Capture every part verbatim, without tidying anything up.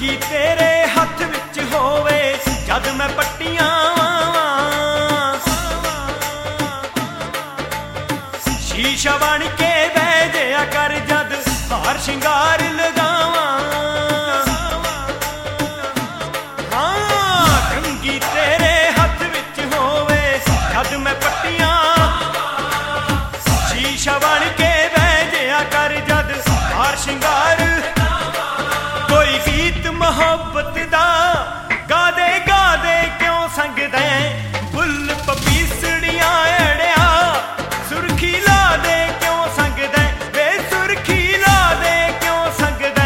कंघी तेरे हथ विच होवे जद मैं पट्टियां शीशा बन के बह जाया कर जद हार शिंगार लगावा। हाँ कंघी तेरे हथ विच होवे जद मैं पट्टियां शीशा बन के बह जाया कर जद हार शिंगार। कोई गीत मोहब्बत दा गा दे गा दे क्यों संगदे फुल पपीसड़ियां अड़िया सुर्खी ला दे क्यों संगदे वे सुर्खी ला दे क्यों संगदे।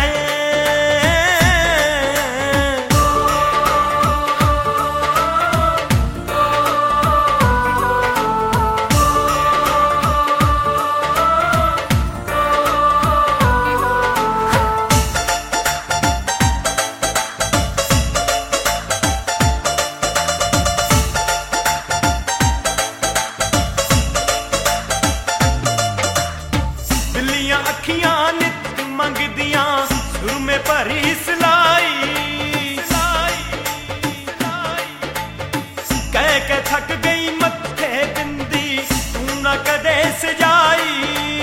अखियां नित मंगदियां सुर में भरी सलाई कह के थक गई मत्थे बिंदी तू न कदे सजाई।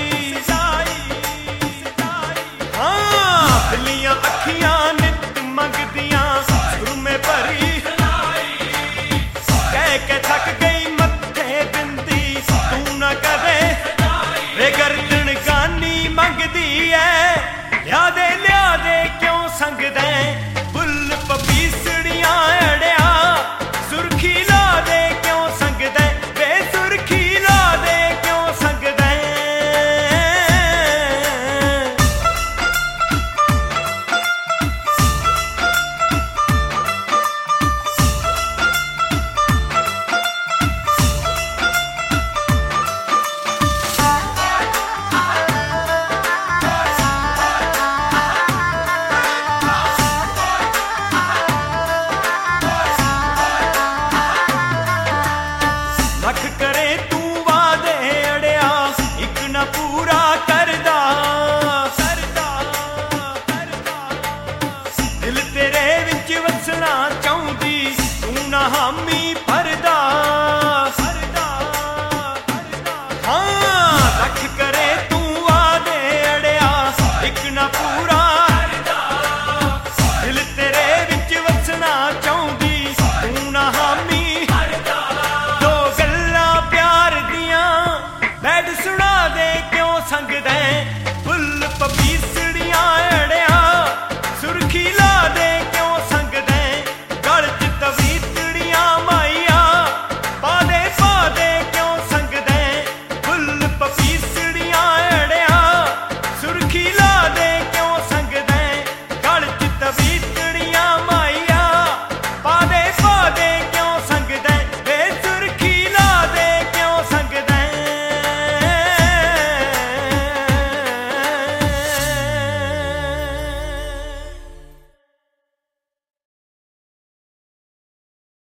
हाँ बिल्लियां अखियां नित मंगदियां सुर में भरी कह के थक गई मत्थे बिंदी तू न कदे वे गर्दन गानी मंगदी है लिया दे लिया दे क्यों संगदे।